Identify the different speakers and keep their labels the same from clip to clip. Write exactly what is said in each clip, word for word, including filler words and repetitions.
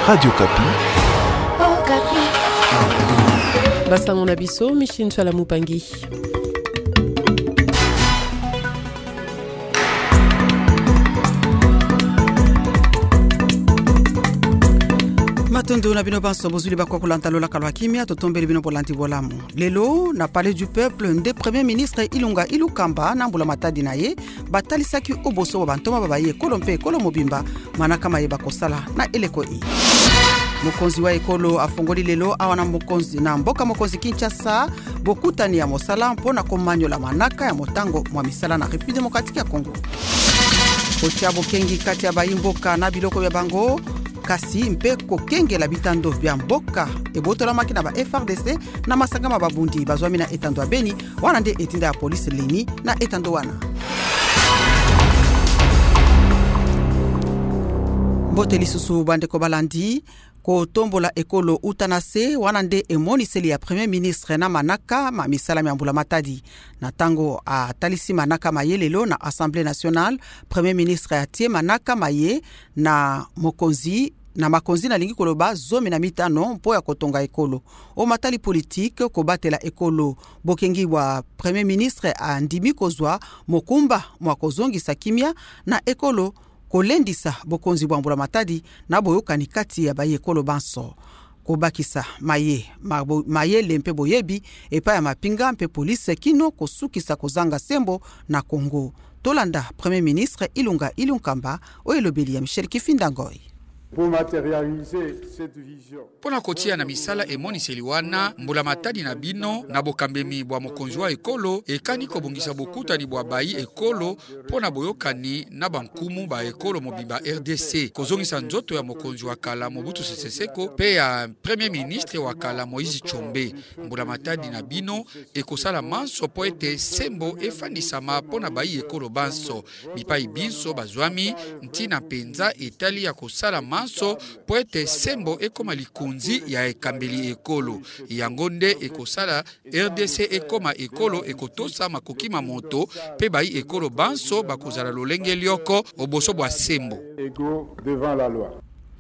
Speaker 1: Radio Kapi.
Speaker 2: Oh, Kapi.
Speaker 3: Basta mon abisso, Michin Chalamupangi.
Speaker 4: Matondo na bino banso bozuli bakwa kolanta lola kalwa kimia totombeli bino polanti bolamu. Lelo na palais du peuple nde premier ministre Ilunga Ilukamba na mbula matadi na ye batalisaki oboso bantoma babaye kolompe ekolo mobimba manaka mayeba kosala na eleko i. Mokonzi wa ekolo afongoli lelo awana mokonzi na mboka mokonzi Kinshasa bokutani ya mosala mpona komanyola manaka ya motango mwa misala na République démocratique ya Congo. Kotia bokengi kati ya bayimboka na biloko ya bango kasi mpe kokengela bitando bya mboka ebotola makina ba F R D C na masanga mababundi bazwami na etando ya Beni wana nde etinda ya polisi leni na etando wana. Mbote lisusu bandeko balandi ko tombola ekolo utanase wana nde emoniseli ya premier ministre na manaka ma misala miambula matadi na tango a talisi manaka maye lelo na Assemblée nationale. Premier ministre atie manaka maye na mokonzi na makonzi na lingi koloba zomi na mitano mpo ya kotonga ekolo o matali politique ko batela ekolo bokengi wa premier ministre a ndimi kozwa mokumba mwa kozongisa kimia na ekolo kolendisa bokonzi bwa mbula matadi na boyokani kati ya baye ekolo banso kobakisa maye mabo, maye lempe boyebi epa ya mapinga mpe police kino kosukisa kozanga sembo na Congo. Tolanda premier ministre Ilunga Ilunkamba o elobeli ya Michel Kifindangoy.
Speaker 5: Pour matérialiser cette vision.
Speaker 6: Pona kotia na misala emoniseli wana mbula matadi na bino na bokambemi bwa mokonzi wa ekolo ekani kobongisa bokutani bwa bayi ekolo pona boyokani na bankumu ba ekolo mobimba R D C kozongisa nzoto ya mokonzi wa kala Mobutu Sese Seko pe ya premier ministre wa kala Moïse Tshombe. Mbula matadi na bino ekosala manso po ete sembo efandisama pona bayi ekolo banso mipai binso bazwami ntina penza etali ya kosala manso po ete sembo ekoma likunzi ya ekambeli ekolo yangonde ekosala R D C ekoma ekolo ekotosa makoki mamoto pe bayi ekolo banso bakozala lolenge lioko oboso bwa sembo
Speaker 5: devant la loi.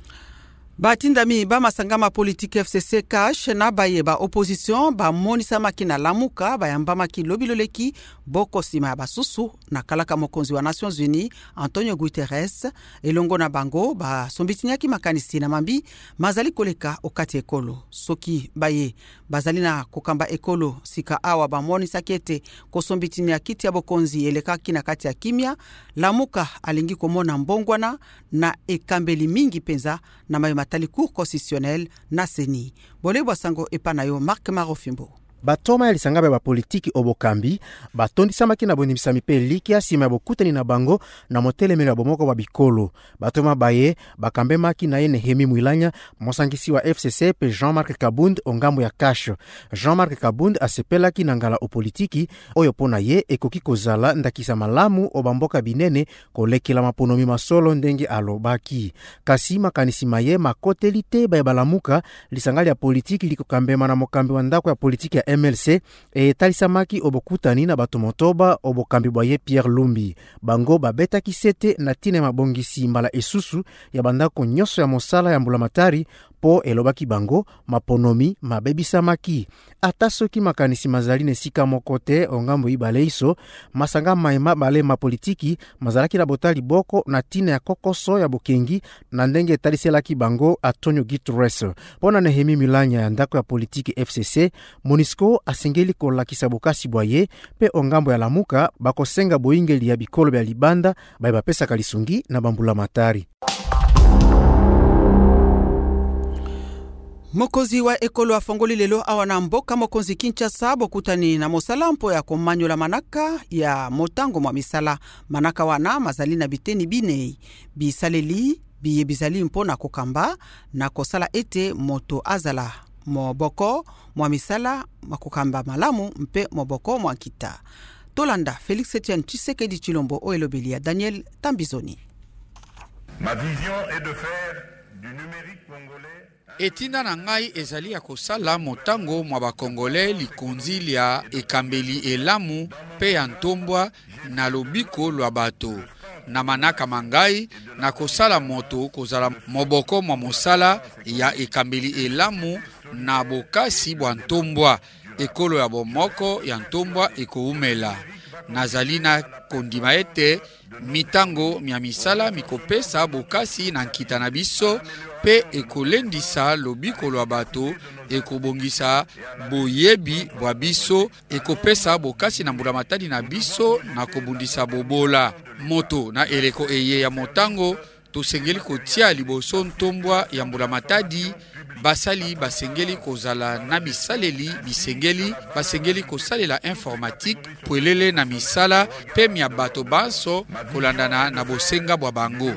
Speaker 4: Batindami ba masangama politique F C C cash na baye ba opposition ba monisa makina lamuka ba yamba maki lobiloleki boko sima ba susu na kalaka mokonzi wa Nations Unies Antonio Guterres elongo na bango ba sombitinyaki makanisi na mambi mazali koleka okati ekolo soki baye bazali na kokamba ekolo sika awa ba monisa kete ko sombitinya kiti ya bokonzi eleka kina kati ya kimia lamuka alingi komona mbongwana na ekambeli mingi penza na mayo matali cour constitutionnel na seni bolebwa sango epanayo Marc Marofimbo.
Speaker 7: Batoma ya lisanga ba politiki obokambi batondisa makina bonimisa mipe liki asima ya bokutani na bango na motelemelo ya bomoko wa bikolo batoma baye bakambe makina ye Nehemi Mwilanya mosangisi wa F C C pe Jean-Marc Kabund ongambo ya cash. Jean-Marc Kabund asepela ki nangala o politiki oyo pona ye ekoki kozala ndakisa malamu obamboka binene kolekela maponomi masolo ndenge alobaki kasi makanisi maye makotelite baye balamuka lisangali ya politiki likokambema na mokambi wa ndako ya politiki ya M L C e talisamaki obokutani na bato motoba obokambi bwaye Pierre Lumbi bango babeta kisete na tine mabongisi mbala esusu ya bandako nyoso ya mosala ya mbula matari po elobaki bango maponomi mabebisamaki ata soki makanisi mazaline sika mokote ongambo ibale iso masanga maema bale mapolitiki mazalaki na botali boko na tine ya kokoso ya bokengi na ndenge taliselaki bango Antonio Guterres pona Nehemi Mwilanya ya ndako ya politiki F C C Monisco asengeli kolakisa bokasi bwaye pe ongambo ya lamuka bakosenga boingeli ya bikolo bya libanda baye bapesa kalisungi na bambula matari.
Speaker 4: Mokozi wa ekolo afongoli lelo awana mboka mokonzi Kinshasa bokutani na mosala mpo ya komanyola manaka ya motango mwa misala manaka wana mazali na biteni binei bisaleli biye bizali mpo na kokamba na kosala ete moto azala moboko mwa misala makokamba malamu mpe moboko mwa kita. Tolanda Félix Etienne Tshisekedi Chilombo o elobeli ya Daniel Tambizoni.
Speaker 8: Ma vision est de faire du numérique congolais
Speaker 6: etinda na ngai ezali ya kosala motango mwa bakongole likonzi lia ekambeli elamu pe ya ntombwa na lobiko lwa bato. na manaka mangai na kosala moto kozala moboko mwa mosala ya ekambeli elamu na bokasi bwa ntombwa ekolo ya bomoko ya ntombwa ekoumela. Nazali na kondima ete mitango mia misala mikopesa bokasi na nkita na biso pe ekolendisa lobikolo ya bato ekobongisa boyebi bwa biso ekopesa bokasi na mbulamatadi na biso na kobundisa bobola moto na eleko eye ya motango. Tosengeli kotia liboso ntombwa ya mbulamatadi basali basengeli kozala na bisaleli bisengeli basengeli kosalela informatique pwelele na misala pe mia bato banso kolandana na bosenga bwa bango.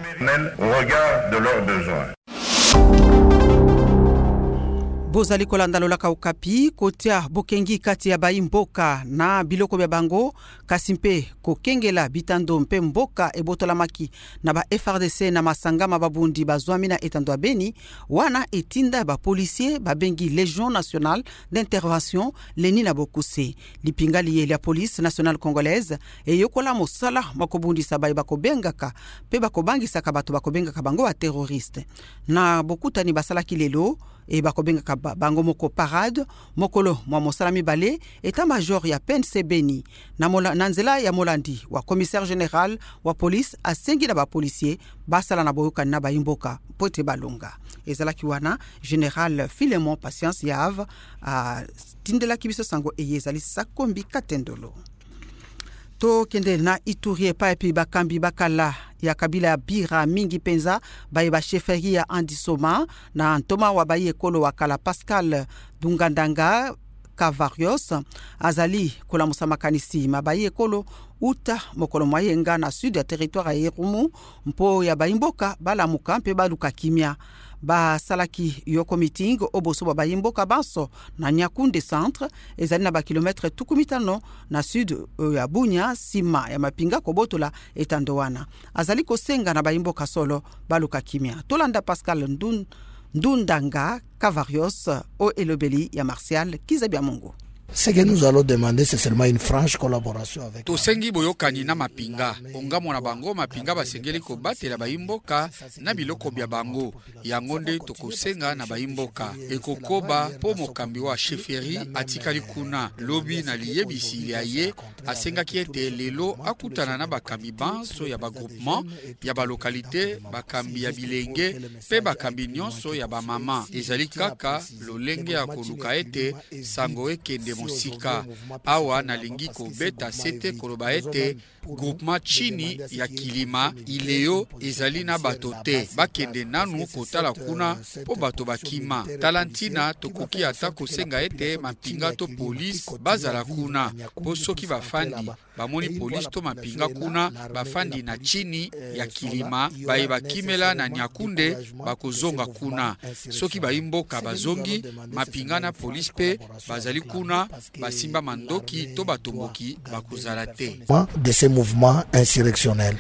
Speaker 4: Bozali kolanda lolaka Okapi kotia bokengi kati ya bayi mboka na biloko bya bango kasi mpe kokengela bitando mpe mboka ebotolamaki na ba F R D C na masanga mababundi bazwami na etando Beni wana etinda ba policier babengi Légion nationale d'intervention leni na bokuse lipingali ye la police nationale congolaise eyokola mosala makobundisa bayi bakobengaka pe bakobangisaka bato bakobengaka bango ba terroriste na bokutani basalaki lelo e bakobengaka bango moko parade mokolo mwa mosala mibale eta major ya P N C Beni na mola nanzela ya molandi wa commissaire général wa police asengi na ba policier basala na boyoka na bayimboka pote balonga ezalaki wana général Philemon Patience Yave a tindela kibiso sango eyezali sakombi katendolo. To kende na Ituri epa epi bakambi bakala ya kabila ya bira mingi penza baye ba chefferie ya Andisoma na ntoma wa baye ekolo wakala Pascal Dungandanga Cavarios azali kola musamakanisi mabaye ekolo uta mokolo mwayenga na sud ya territoire ya Irumu mpo ya bayimboka balamuka mpe baluka kimia ba salaki yoko meeting oboso ba bayimboka banso na Nyakunde centre ezali na ba kilometre tukumitano na sud uh, ya Bunya sima ya mapinga kobotola etandowana azali kosenga na bayimboka solo baluka kimia tolanda Pascal Ndun Ndundanga Cavarios o elobeli ya Martial Kizabia Mungu.
Speaker 1: Ce que nous allons demander, c'est seulement une franche collaboration avec...
Speaker 6: Tosengi boyokani na mapinga. Ongamo na bango mapinga basengeli kobatela bayimboka na biloko bya bango. Yangonde tokosenga na bayimboka. Ekokoba po mokambi wa chefferie atikali kuna lobi na liyebisi liaye asenga kiete lelo akutana na bakambi banso ya bagroupement ya ba localité bakambi ya bilenge pe bakambi nyonso ya ba mama. Ezali kaka lolenge ya koluka ete sango ekende mosika awa nalingi kobeta sete koloba ete groupement chini ya kilima ileo ezali na bato te bakende nanu kotala kuna po bato bakima talantina tokoki ata kosenga ete mapinga to police bazala kuna po soki bafandi bamoni police to mapinga kuna bafandi na chini ya kilima baye bakimela na Nyakunde bakozonga kuna soki bayimboka bazongi mapinga na police pe bazali kuna basimba mandoki to batomboki bakozala te
Speaker 1: de ces mouvements insurrectionnels.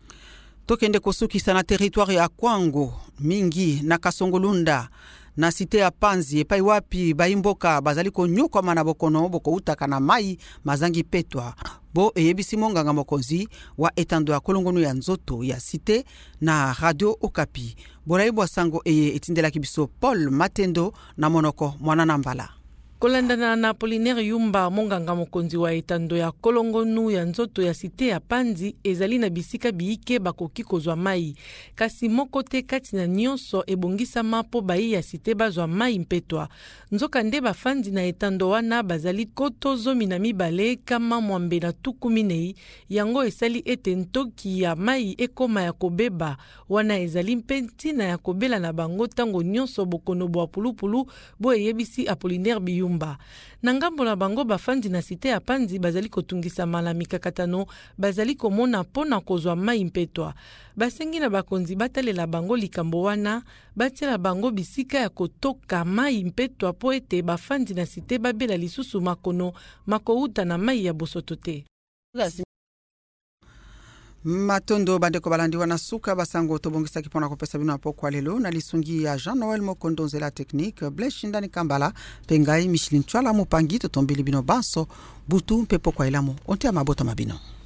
Speaker 4: Tokende kosukisa na territoire ya Kwango mingi na Kasongolunda na site ya Panzi epai wapi bayimboka bazali konyoka mana bokono boko utaka na mai mazangi petwa bo eyebisi monganga mokonzi wa etando ya kolongono ya nzoto ya site na radio Okapi boraibwa sango eye etindela kibiso Paul Matendo na monoko mwana nambala.
Speaker 3: Kolandana na Apollinaire Yumba monganga mokonzi wa etando ya kolongonu ya nzoto ya site ya Panzi ezali na bisika biike bakoki kozwa mai kasi moko te kati na nyonso ebongisama po bayi ya site bazwa mai mpetwa nzoka nde bafandi na etando wana bazali koto zomi na mibale kama mwambe na tuku minei yango esali ete ntoki ya mai ekoma ya kobeba wana ezali mpenti na ya kobela na bango tango nyonso bokono bwa pulupulu bo eyebisi Apollinaire Biyumba. Na ngambo na bango bafandi na site ya Panzi bazali kotungisa mala mikakatano bazali komona pona kozwa mai mpetwa basengi na bakonzi batalela bango likambo wana batela bango bisika ya kotoka mai mpetwa po ete bafandi na site babela lisusu makono makouta na mai ya bosoto te.
Speaker 4: Matondo bandeko balandi wana suka basango tobongisa kipona kopesa bino apo kwa lelo na lisungi ya Jean Noël Mokondonze la technique Bleshindani Kambala pengai Michelin Chwala Mupangi totombili bino banso butu mpepo kwa ilamu onte amabota mabino.